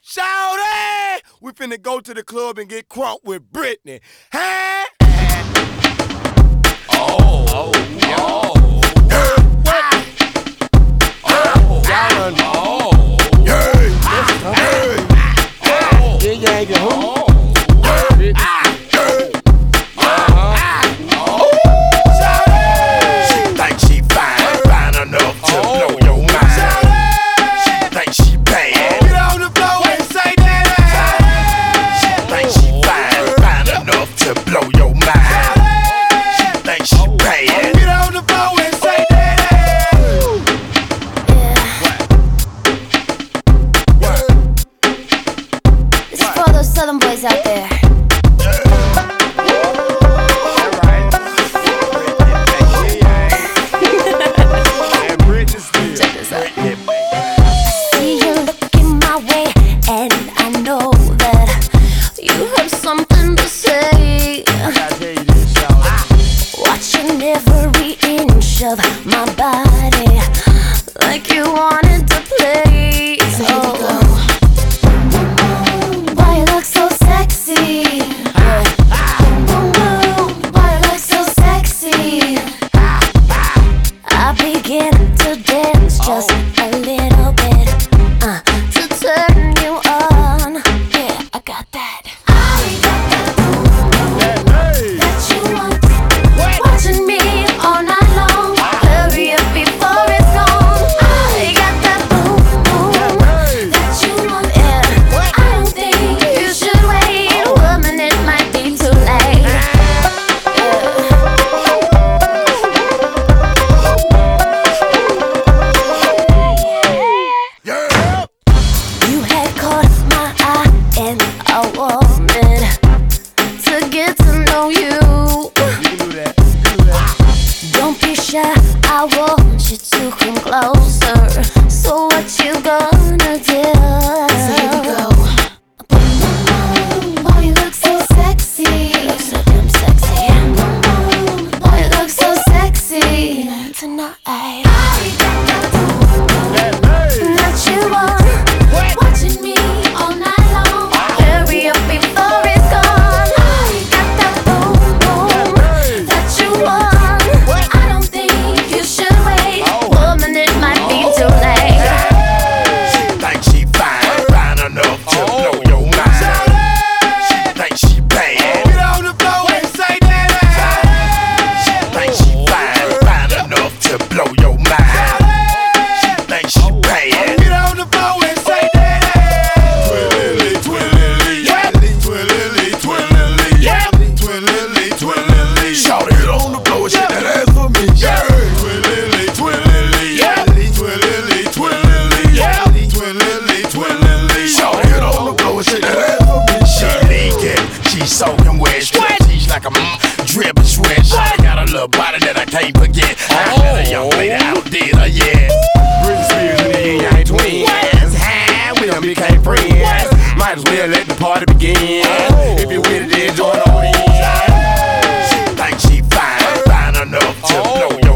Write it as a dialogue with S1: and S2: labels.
S1: Shawty, we finna go to the club and get crunk with Britney. Huh?
S2: Oh.
S3: Southern boys out there. Check this out. See you looking my way, and I know that you have something to say. Watching every inch of my body, like you wanted to play. So here we go. Just a little bit, to turn you on. Yeah, I got that. I got that boom that you want. Watching me all night long. Hurry up before it's gone. I got that boom that you want. Yeah, I don't think you should wait. Woman, it might be too late. I wanted to get to know you. Don't be shy, I want you to come closer. So what you gonna do? So here we go. Boy, you look so sexy. You look so damn sexy. Boy, you look so sexy tonight. That you want, watching me all night.
S2: Soaking wet, teach like a dripping sweat. I got a little body that I can't forget. I met a young lady, I did her, yeah. Britney Spears and the Young Twins. Hi, we done became friends. Might as well let the party begin. If you with it, then join on in. She thinks she fine enough to blow